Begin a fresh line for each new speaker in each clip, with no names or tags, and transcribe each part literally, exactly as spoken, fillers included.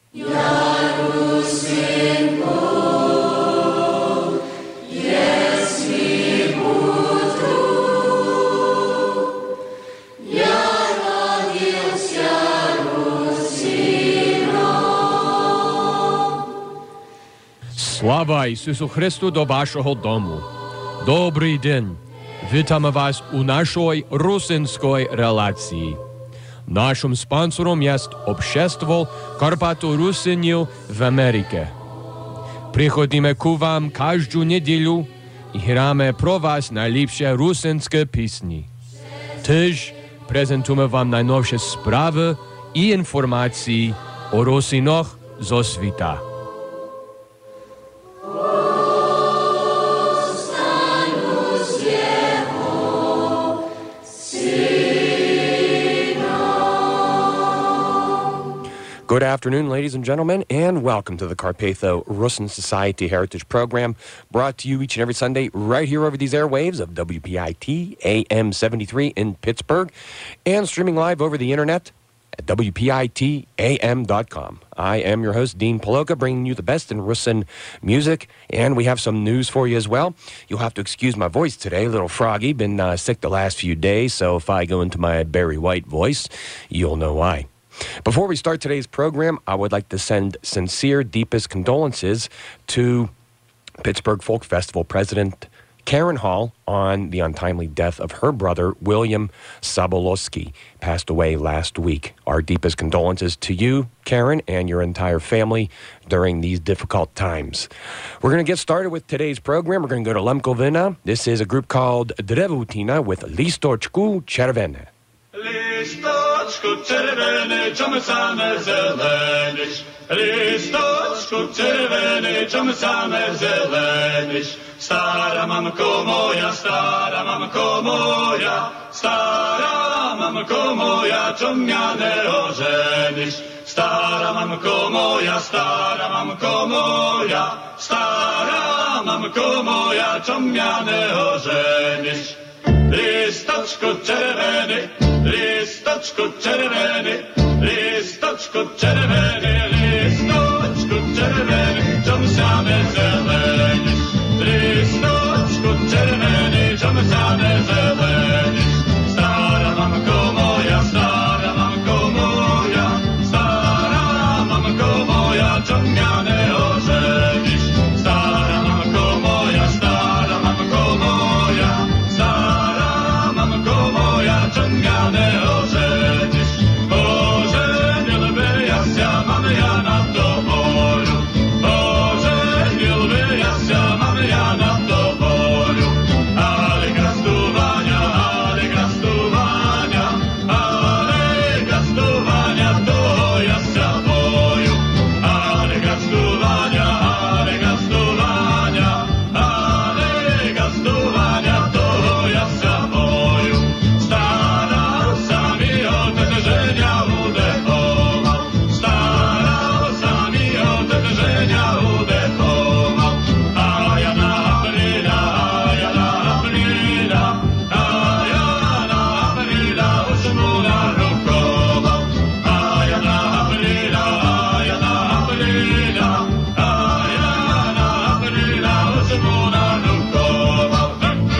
Слава Ісусу Христу до вашого дому. Добрий день. Вітаємо вас у нашій русинській релації. Нашим спонсором є Общество Карпато-Русинів в Америці. Приходимо к вам кожну неділю і граємо про вас найліпші русинські пісні. Тож презентуємо вам найновші справи і інформації о русинах зо світа.
Good afternoon, ladies and gentlemen, and welcome to the Carpatho Rusin Society Heritage Program, brought to you each and every Sunday right here over these airwaves of W P I T A M seventy-three in Pittsburgh, and streaming live over the internet at W P I T A M dot com. I am your host, Dean Paloka, bringing you the best in Rusin music, and we have some news for you as well. You'll have to excuse my voice today, a little froggy, been uh, sick the last few days, so if I go into my Barry White voice, you'll know why. Before we start today's program, I would like to send sincere, deepest condolences to Pittsburgh Folk Festival President Karen Hall on the untimely death of her brother, William Sobolewski, passed away last week. Our deepest condolences to you, Karen, and your entire family during these difficult times. We're going to get started with today's program. We're going to go to Lemkovina. This is a group called Drevutina with Listochku Czerwene.
Listoczku czerwony, czemu same zelenisz? Listoczku czerwony, czemu same zelenisz? Stara mamko moja, stara mamko moja, stara mamko moja, czemu mnie nie ożenisz? Stara mamko moja, stara mamko moja, stara mamko moja, czemu mnie nie ożenisz? Listoczku czerwony, listoczku czerwony, listoczku czerwony, listoczku czerwony, czemu same zelenisz? Listoczku czerwony, czemu same zelenisz? Stara mamko moja, stara mamko moja, stara mamko moja, czemu mnie nie ożenisz? Stara mamko moja, stara mamko moja, stara mamko moja, czemu mnie nie ożenisz? Ożeniłby ja się, mamy ja na to polu. Ożeniłby ja się, mamy ja na to polu. Ale gastowania, ale gastowania, ale gastowania, to ja się boju. Ale gastowania, ale gastowania, ale gastowania, to ja się boju. Starał sami o te żenia udechował, starał sami o te żenia udechował. A ja na Aprila, a ja na Aprila, a ja na Aprila ósmu narukował. A ja na Aprila, a ja na Aprila, a ja na Aprila ósmu narukował.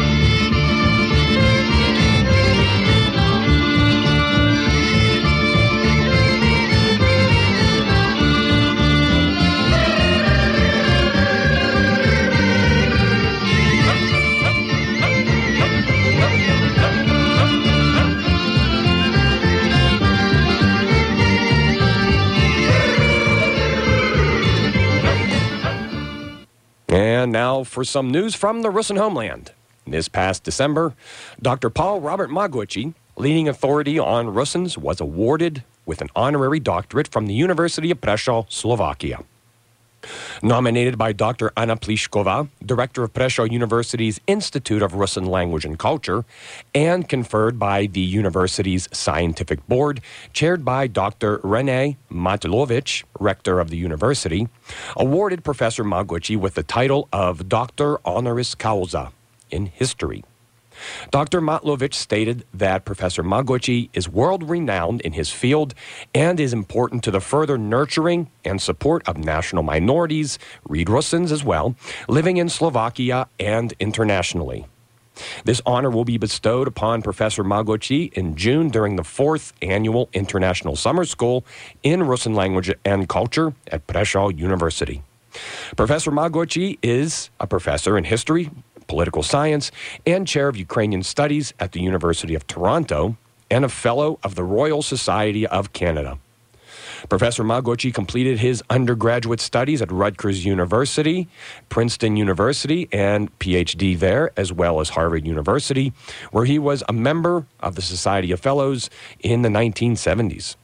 And now for some news from the Rusin homeland. This past December, Doctor Paul Robert Magwitchi, leading authority on Rusins, was awarded with an honorary doctorate from the University of Prešov, Slovakia. Nominated by Doctor Anna Pliskova, director of Prešov University's Institute of Rusin Language and Culture, and conferred by the university's scientific board, chaired by Doctor Rene Matilovich, rector of the university, awarded Professor Magwitchi with the title of Doctor Honoris Causa in History. Doctor Matlovich stated that Professor Magochi is world-renowned in his field and is important to the further nurturing and support of national minorities, read Rusyns as well, living in Slovakia and internationally. This honor will be bestowed upon Professor Magochi in June during the fourth Annual International Summer School in Russian Language and Culture at Prešov University. Professor Magochi is a professor in history, political science, and chair of Ukrainian studies at the University of Toronto, and a fellow of the Royal Society of Canada. Professor Magochi completed his undergraduate studies at Rutgers University, Princeton University, and P H D there, as well as Harvard University, where he was a member of the Society of Fellows in the nineteen seventies.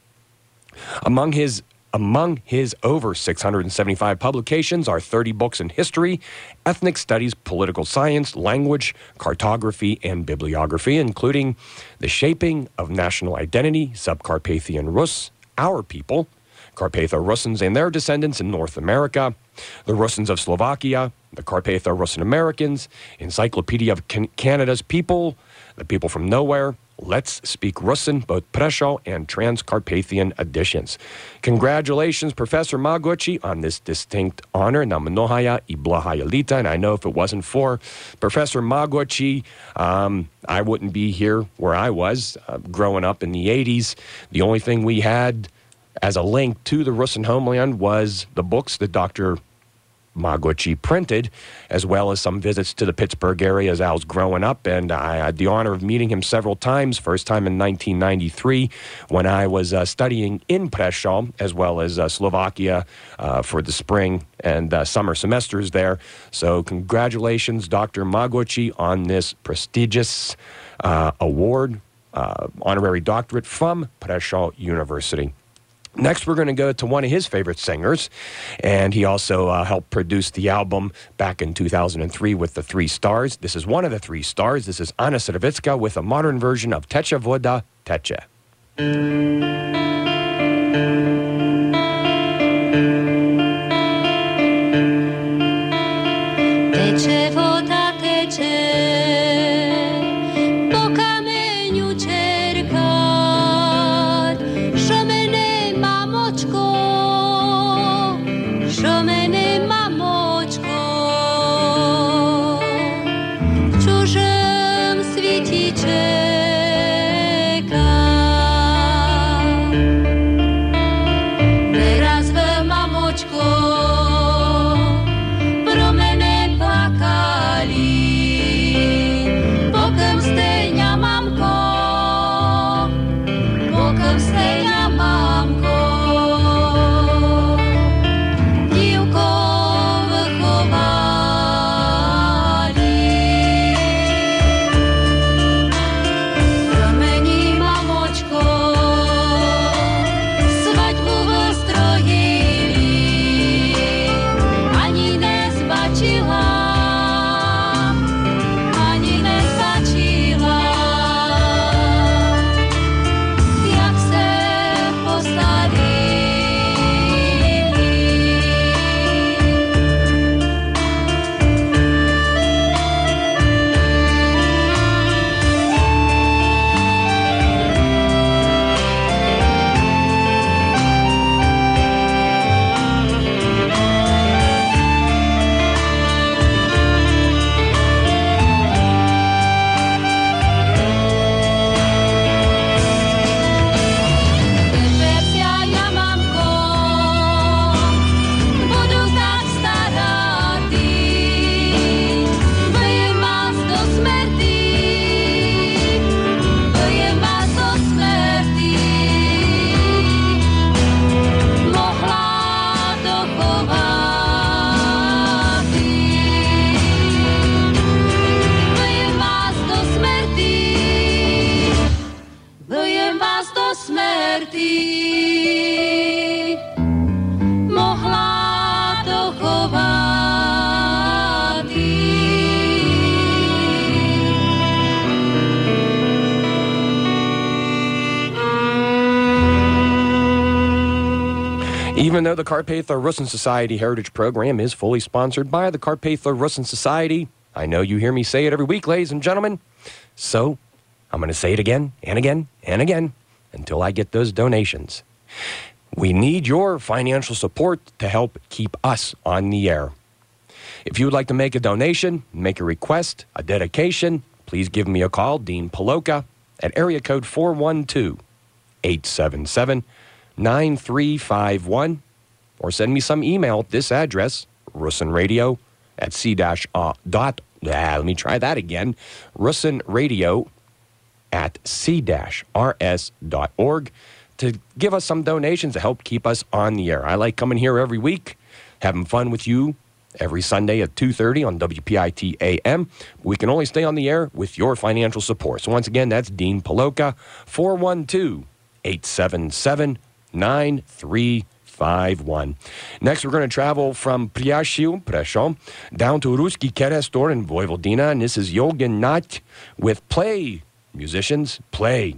Among his Among his over six hundred seventy-five publications are thirty books in history, ethnic studies, political science, language, cartography, and bibliography, including The Shaping of National Identity, Subcarpathian Rus, Our People, Carpatho-Rusyns and Their Descendants in North America, The Rusyns of Slovakia, The Carpatho-Russian Americans, Encyclopedia of Can- Canada's People, The People from Nowhere, Let's Speak Rusyn, both Prešov and Transcarpathian editions. Congratulations, Professor Magochi, on this distinct honor. Na mnohaya I blahaya lita. And I know if it wasn't for Professor Magochi, um, I wouldn't be here where I was uh, growing up in the eighties. The only thing we had as a link to the Rusyn homeland was the books that Doctor Magochi printed, as well as some visits to the Pittsburgh area as I was growing up, and I had the honor of meeting him several times, first time in nineteen ninety-three when I was uh, studying in Prešov, as well as uh, Slovakia uh, for the spring and uh, summer semesters there. So congratulations, Doctor Magochi, on this prestigious uh, award, uh, honorary doctorate from Prešov University. Next, we're going to go to one of his favorite singers, and he also uh, helped produce the album back in two thousand three with the Three Stars. This is one of the Three Stars. This is Anna Servitska with a modern version of Teče voda, teče.
Teče voda, teče, po kameňu čerkať, šo mene mamočko, šo mene mamočko, v čužom sviti čeka. Neraz v mamočko, pro mene plakali, pokem stejňa mamko, pokem stejňa mamko. Dívko vychovali, pramení mamočko, svaďbu vystrojili, ani nezbačila, ani nezbačila, jak se postarili. Teper sia ja, mamko, budu tak staratý, byjem vás do smrti, byjem vás do smrti, mohla dochovati. Byjem vás do smrti, byjem vás do smrti, mohla dochovati.
Even though the Carpatho-Rusyn Society Heritage Program is fully sponsored by the Carpatho-Rusyn Society, I know you hear me say it every week, ladies and gentlemen, So I'm going to say it again and again and again until I get those donations. We need your financial support to help keep us on the air. If you would like to make a donation, make a request, a dedication, please give me a call, Dean Paloka, at area code four one two, eight seven seven, nine three five one, or send me some email at this address, russinradio at c dash dot, ah, let me try that again, russinradio at c dash r s dot org, to give us some donations to help keep us on the air. I like coming here every week, having fun with you every Sunday at two thirty on W P I T A M. We can only stay on the air with your financial support. So once again, that's Dean Paloka, four one two, eight seven seven, nine three five one. Next, we're going to travel from Priashiu, Prešov, down to Ruski Kerestor in Vojvodina, and this is Yogan Nat with Play. Musicians, play.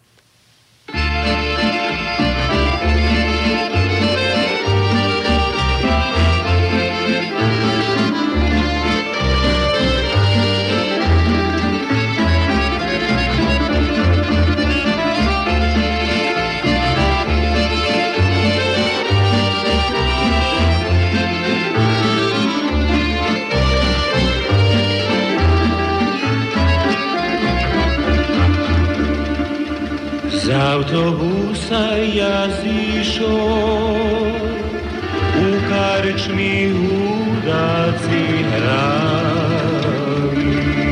Z autobusa ja zišao, u karčmi hudaci hrali,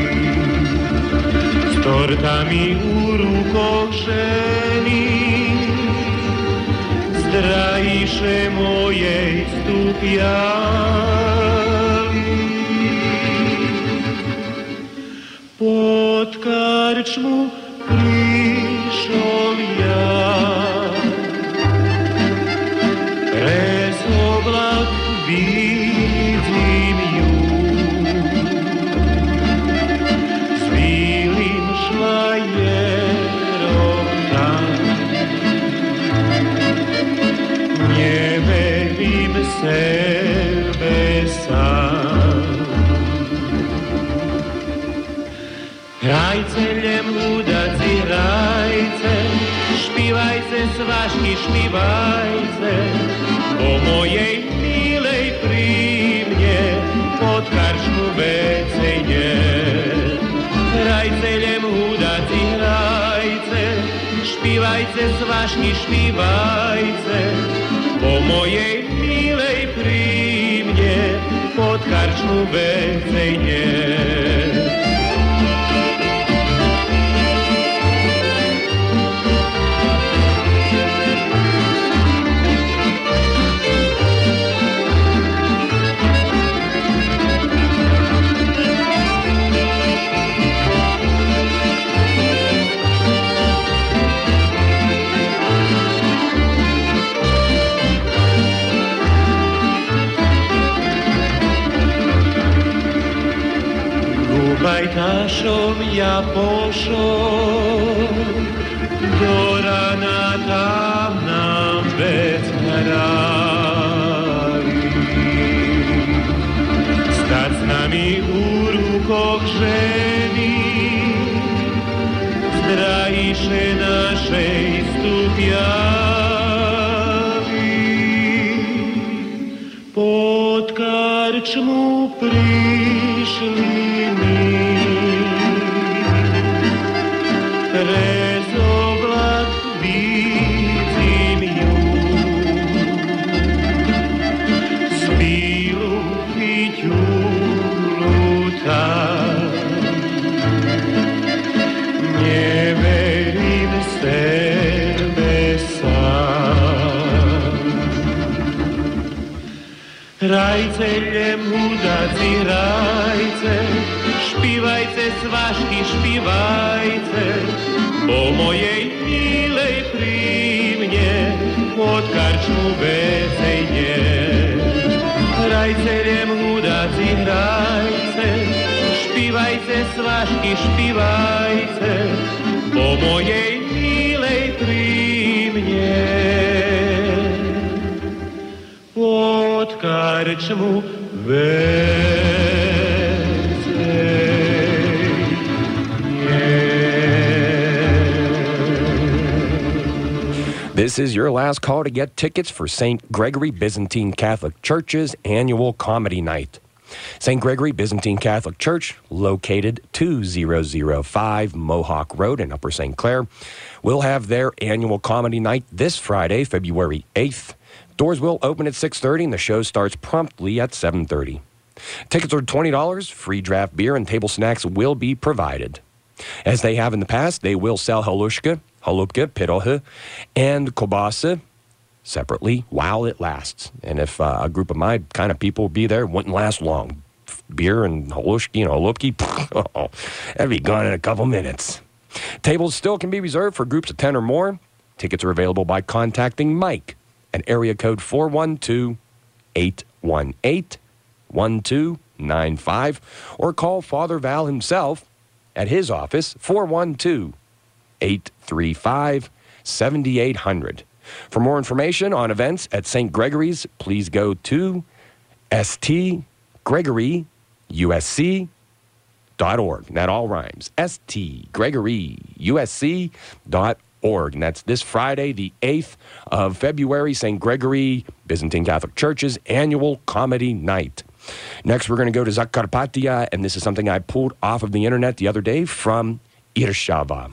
s tortami u rukošeni, zdrajiše moje stupjali. Pod karčmu prišol ja, prez oblak vidim ju, s bilim šlajerom tam. Nie verim sebe sam. Rajceljem udaci rajce, špivajce svaški špivajce, o mojej milej primnje, pod karčmu vecenje. Rajceljem udaci rajce, špivajce svaški špivajce, o mojej milej primnje, pod karčmu vecenje. Bajtašom ja pošao, do rana tam nam već hrali. Stad s nami u rukog ženi, zdrajiše naše stupjali. Pod karčmu prišli prez oblak vidim ju, s bilu fićulu tam. Nie verim sebe sam. Rajceljem udaci rajce, špivajce svaški špivajce, o mojej milej primnje, pod karčmu vecenje. Rajceljem udaci rajce, špivajce svaški špivajce, o mojej milej primnje, pod karčmu vecenje.
This is your last call to get tickets for Saint Gregory Byzantine Catholic Church's annual comedy night. Saint Gregory Byzantine Catholic Church, located two thousand five Mohawk Road in Upper Saint Clair, will have their annual comedy night this Friday, February eighth. Doors will open at six thirty and the show starts promptly at seven thirty. Tickets are twenty dollars. Free draft beer and table snacks will be provided. As they have in the past, they will sell halushka, halupka, pirohe, and kobasa separately while it lasts. And if uh, a group of my kind of people be there, it wouldn't last long. Beer and halushki and halupki, oh, that'd be gone in a couple minutes. Tables still can be reserved for groups of ten or more. Tickets are available by contacting Mike at area code four one two, eight one eight, one two nine five or call Father Val himself at his office, four one two, eight three five, seven eight zero zero. For more information on events at Saint Gregory's, please go to S T Gregory U S C dot org. That all rhymes. S T Gregory U S C dot org. And that's this Friday, the eighth of February, Saint Gregory Byzantine Catholic Church's annual comedy night. Next, we're going to go to Zakarpattia, and this is something I pulled off of the internet the other day from Irshava.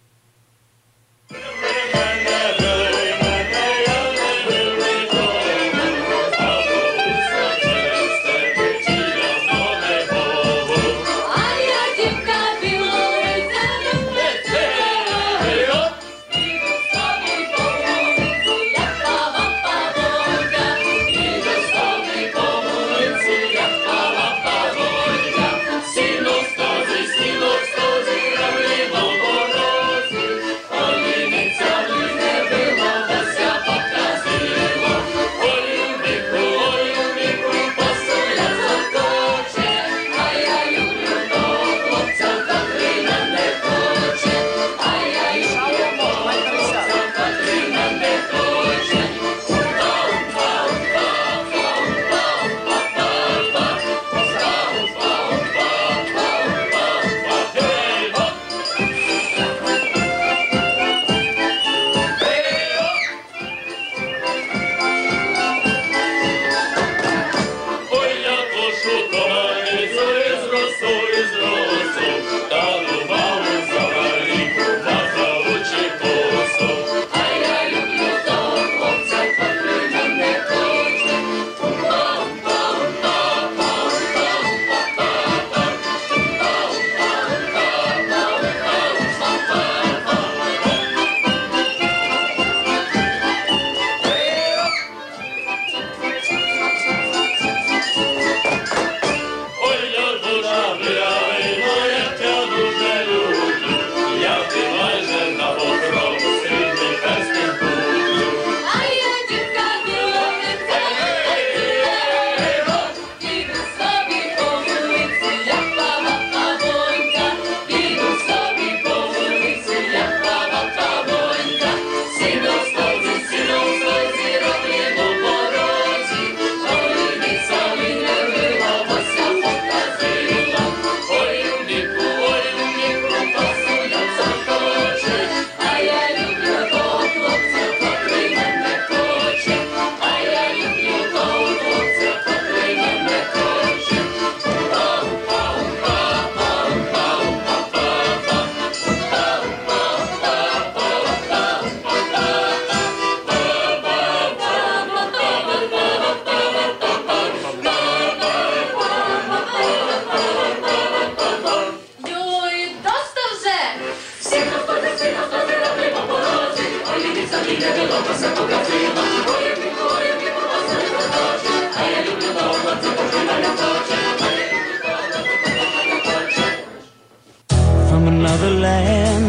From another land,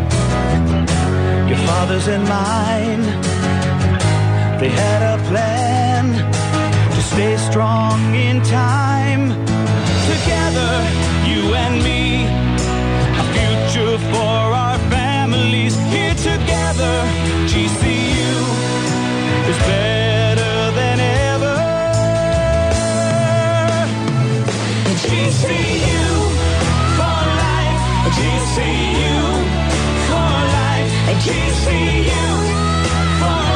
your father's and mine, they had a plan to stay strong in time. Together, you and me, a future for our families. Here together, G C U is better than ever. G C U for life, G C U for life, G C U for life.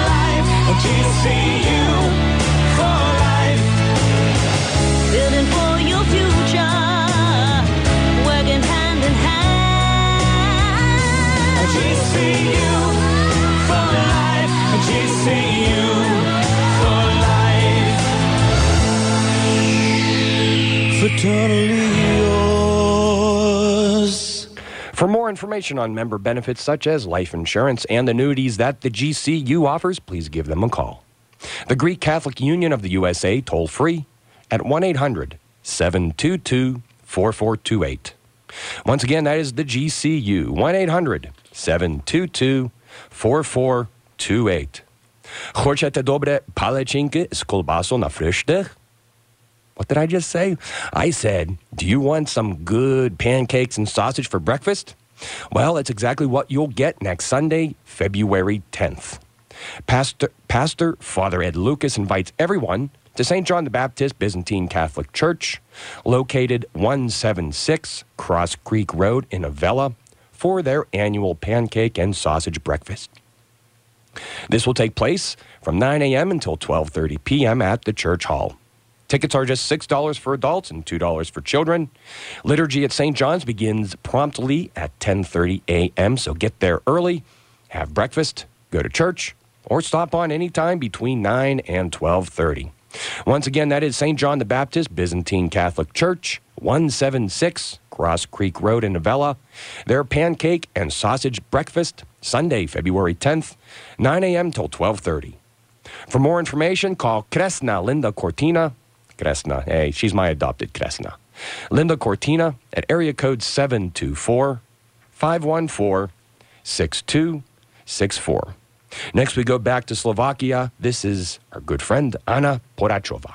eternally yours.
For more information on member benefits such as life insurance and annuities that the G C U offers, please give them a call. The Greek Catholic Union of the U S A, toll free at one eight hundred, seven two two, four four two eight. Once again, that is the G C U, one eight hundred, seven two two, four four two eight. Хочете добре палачинки з колбасою на фрühstück? What did I just say? I said, do you want some good pancakes and sausage for breakfast? Well, that's exactly what you'll get next Sunday, February tenth. Pastor, Pastor Father Ed Lucas invites everyone to Saint John the Baptist Byzantine Catholic Church, located one seventy-six Cross Creek Road in Avella, for their annual pancake and sausage breakfast. This will take place from nine a.m. until twelve thirty p.m. at the church hall. Tickets are just six dollars for adults and two dollars for children. Liturgy at Saint John's begins promptly at ten thirty a.m., so get there early, have breakfast, go to church, or stop on any time between nine and twelve thirty. Once again, that is Saint John the Baptist Byzantine Catholic Church, one seventy-six Cross Creek Road in Avella. Their pancake and sausage breakfast, Sunday, February tenth, nine a.m. till twelve thirty. For more information, call Kresna Linda Cortina. Kresna, hey, she's my adopted Kresna. Linda Cortina at area code seven two four, five one four, six two six four. Next, we go back to Slovakia. This is our good friend, Anna Porachova.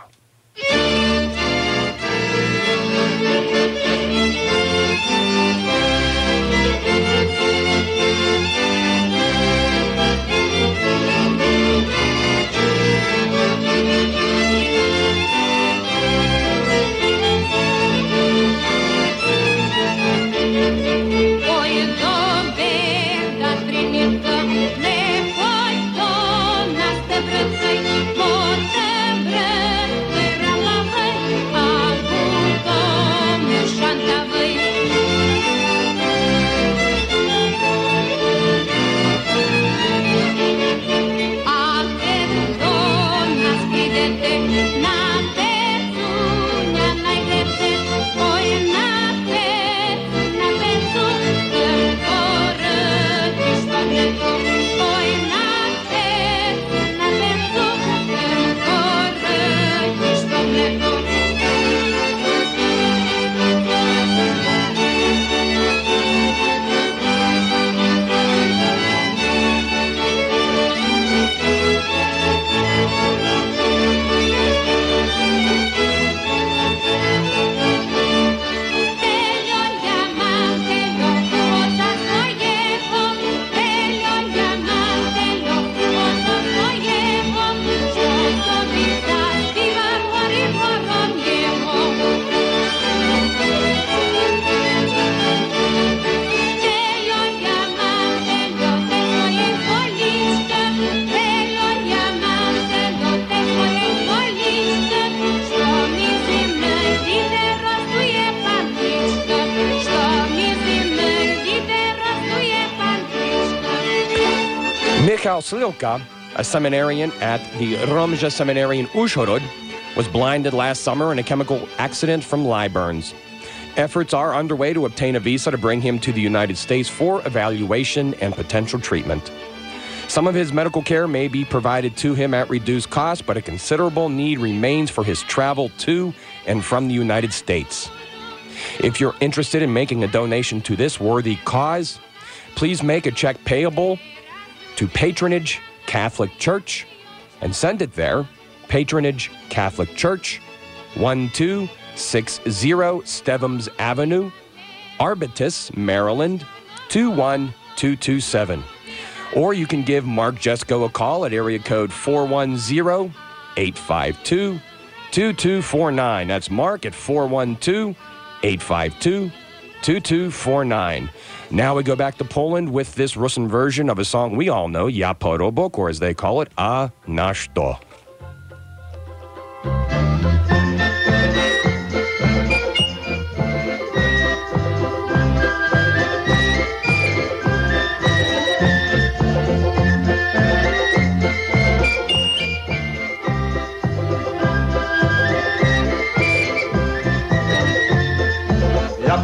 Michal Slilka, a seminarian at the Romja Seminary in Uzhhorod, was blinded last summer in a chemical accident from lye burns. Efforts are underway to obtain a visa to bring him to the United States for evaluation and potential treatment. Some of his medical care may be provided to him at reduced cost, but a considerable need remains for his travel to and from the United States. If you're interested in making a donation to this worthy cause, please make a check payable to Patronage Catholic Church and send it there. Patronage Catholic Church, one two six zero Stevens Avenue, Arbutus, Maryland, two one two two seven. Or you can give Mark Jesko a call at area code four one zero, eight five two, two two four nine. That's Mark at four one two, eight five two, two two four nine. Now we go back to Poland with this Russian version of a song we all know, Ja Porobok, or as they call it, A Nasz To.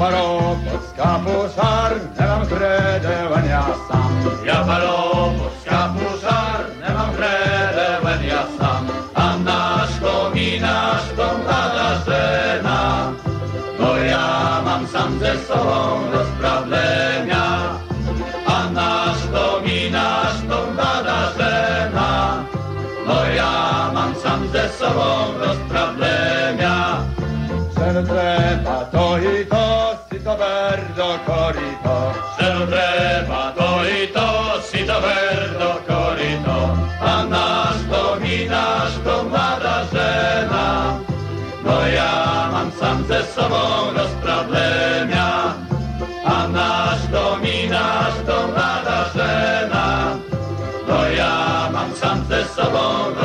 paropolska puszar, nie mam kredełen ja sam. Ja paropolska puszar, nie mam kredełen ja sam. A nasz kominasz to gada żena, bo ja mam sam ze sobą rozprawienia. A nasz kominasz to gada żena, bo ja mam sam ze sobą rozprawienia. Że trzeba to i to, si to verdo corito. Że trzeba to i to, si to verdo corito. A nasz dominasz to młoda żena, bo ja mam sam ze sobą rozprawienia. A nasz dominasz to młoda żena, bo ja mam sam ze sobą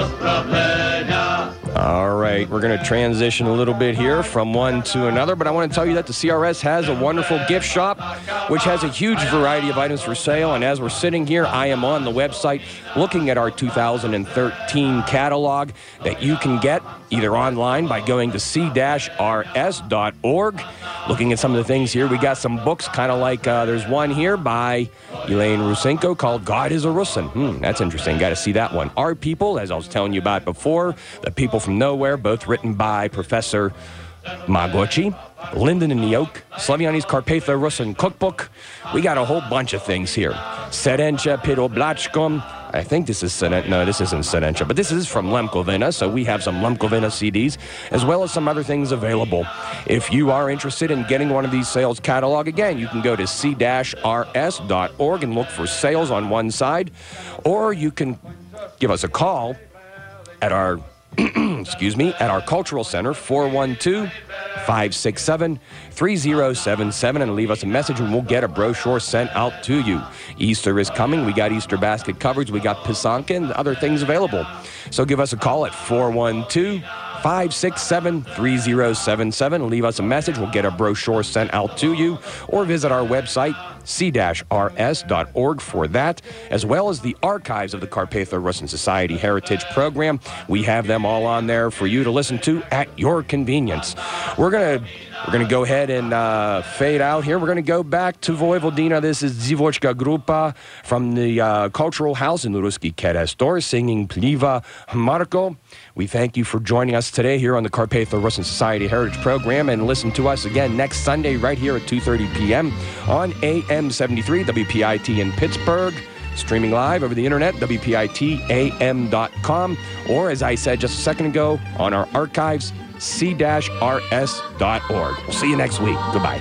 rozprawienia.
All right, we're going to transition a little bit here from one to another, but I want to tell you that the C R S has a wonderful gift shop, which has a huge variety of items for sale. And as we're sitting here, I am on the website looking at our two thousand thirteen catalog that you can get either online by going to c dash r s dot org. Looking at some of the things here, we got some books, kind of like uh, there's one here by Elaine Rusenko called God is a Russin. Hmm, that's interesting. Got to see that one. Our People, as I was telling you about before, The People from Nowhere, both written by Professor Magochi. Linden and the Oak, Slaviani's Carpatho Russin Cookbook. We got a whole bunch of things here. Serencha Pidoblachkom. I think this is Seren- no, this isn't Serencha, but this is from Lemkovina, so we have some Lemkovina C Ds, as well as some other things available. If you are interested in getting one of these sales catalog, again, you can go to c dash r s dot org and look for sales on one side, or you can give us a call at our excuse me, at our Cultural Center, four one two, five six seven, three zero seven seven, and leave us a message and we'll get a brochure sent out to you. Easter is coming. We got Easter basket coverage. We got Pisanka and other things available. So give us a call at four one two, five six seven, three zero seven seven. Leave us a message. We'll get a brochure sent out to you. Or visit our website, c dash r s dot org for that, as well as the archives of the Carpatho Russin Society Heritage Program. We have them all on there for you to listen to at your convenience. We're gonna we're gonna go ahead and uh, fade out here. We're gonna go back to Vojvodina. This is Zivochka Grupa from the uh, Cultural House in Ruski Kerestor singing Pliva Marko. We thank you for joining us today here on the Carpatho Russin Society Heritage Program, and listen to us again next Sunday right here at two thirty p.m. on A M seventy-three W P I T in Pittsburgh. Streaming live over the internet, W P I T A M dot com, or as I said just a second ago, on our archives, c dash r s dot org. We'll see you next week. Goodbye.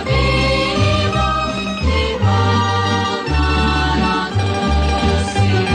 See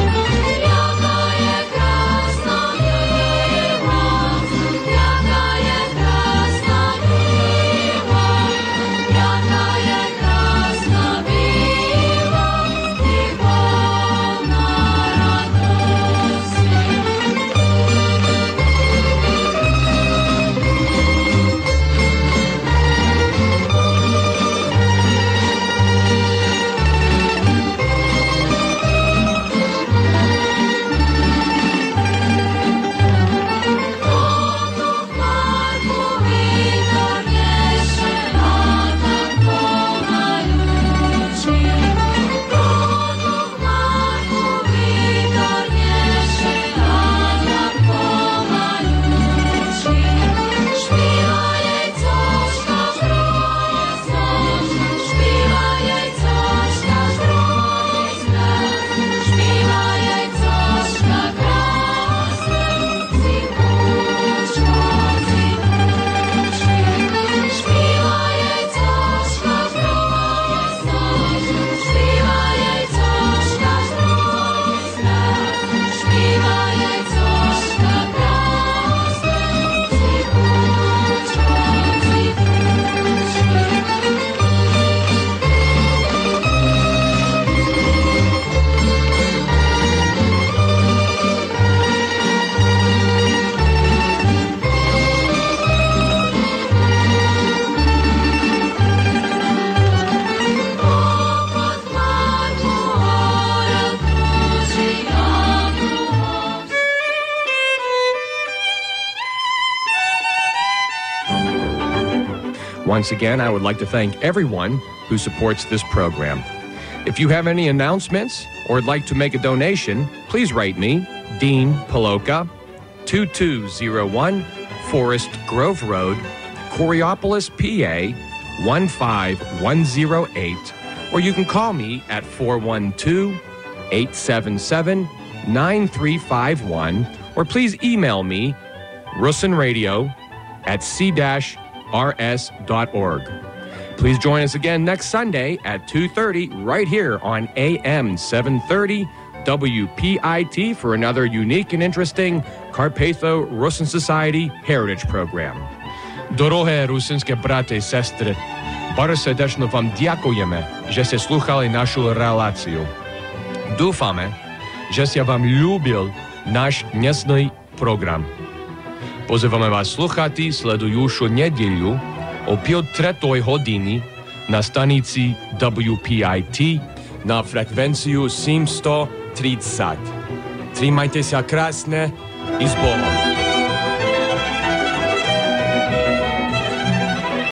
Once again, I would like to thank everyone who supports this program. If you have any announcements or would like to make a donation, please write me, Dean Paloka, two two zero one Forest Grove Road, Coriopolis, P A, one five one zero eight, or you can call me at four one two, eight seven seven, nine three five one, or please email me, russinradio at c dash r s dot org. Please join us again next Sunday at two thirty right here on A M seven thirty W P I T for another unique and interesting Carpatho-Rusyn Society Heritage Program. Дороге русинські брати і сестри, bardzo serdecznie wam dziękujemy, że ste słuchali naszą relację. Dúfame, że ste wam lubil nasz dnesny program. Pozywamy was słuchati sledujušu nedjelju o pol tretoj hodini na stanici W P I T
na frekwenciju sedemsto tridsat. Trimajte se krasne i s Bogom.